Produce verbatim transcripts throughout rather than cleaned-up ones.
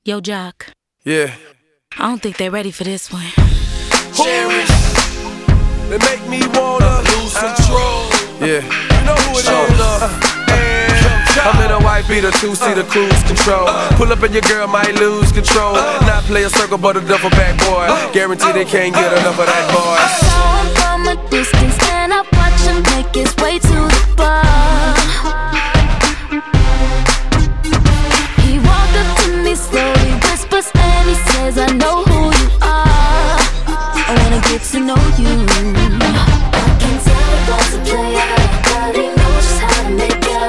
Yo, Jock. Yeah. I don't think they're ready for this one. Cherish. They make me wanna lose control. Yeah. You know who it is. Uh, I'm in a white beater, two-seater cruise control. Pull up and your girl might lose control. Not play a circle, but a duffel bag boy. Guarantee they can't get enough of that boy. I saw him from a distance and I watched him make his way to the bar. He walked up to me slowly, whispers and he says, I know who you are. I wanna get to know you. I can tell he wants a player, but he knows just how to make it.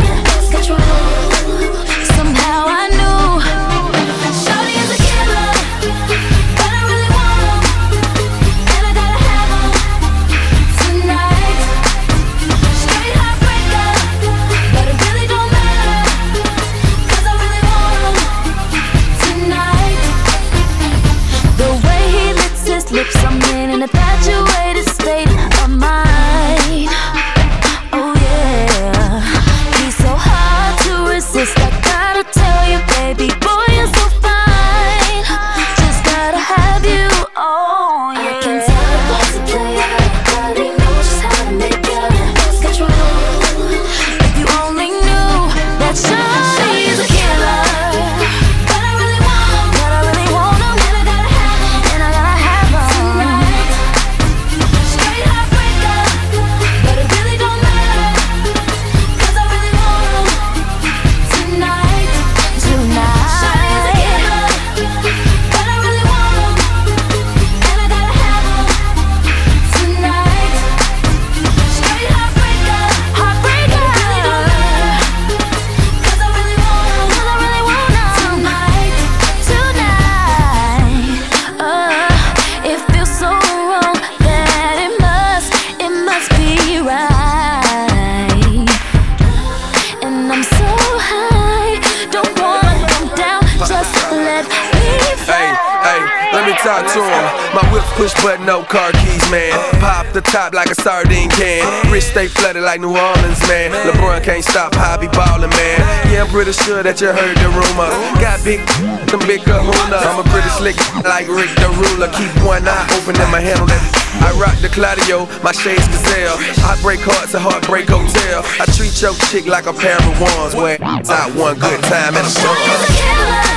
Somehow I knew Shawty is a killer, but I really want him, and I gotta have him tonight. Straight heartbreaker, but it really don't matter, cause I really want him tonight. The way he licks his lips, I'm in an infatuated state of mind. Oh yeah, he's so hard to resist. I gotta tell you, baby boy, you're so fine. Just gotta have you, oh yeah. I can tell he wants a player, but he knows just how to make it. Lose control. If you only knew that Shawty is a killer, but I really want him, but I really want him, and I gotta have him, and I gotta have him tonight. Straight heartbreaker, but it really don't matter, cause I really want him tonight, tonight. Shawty is a killer, but I really want him, and I gotta have him tonight. Straight heartbreaker, heartbreaker, but it really don't matter, cause I really want him, cause I really want him tonight, tonight. Uh, it feels so wrong that it must, it must be right. And I'm so high, don't wanna come down, just let me fly. Hey, hey, let me talk to him. My whip push button, no car keys, man. Pop the top like a sardine can. Wrist stay flooded like New Orleans, man. LeBron can't stop, hobby ballin', man. Yeah, I'm pretty sure that you heard the rumor. Got big, them big kahuna. I'm a pretty slick like Rick the Ruler. Keep one eye open and my hand on that. I rock the Claudio, my shades gazelle. I break hearts at Heartbreak Hotel. I treat your chick like a pair of wands. Where it's out one good time and a Shawty is a killer,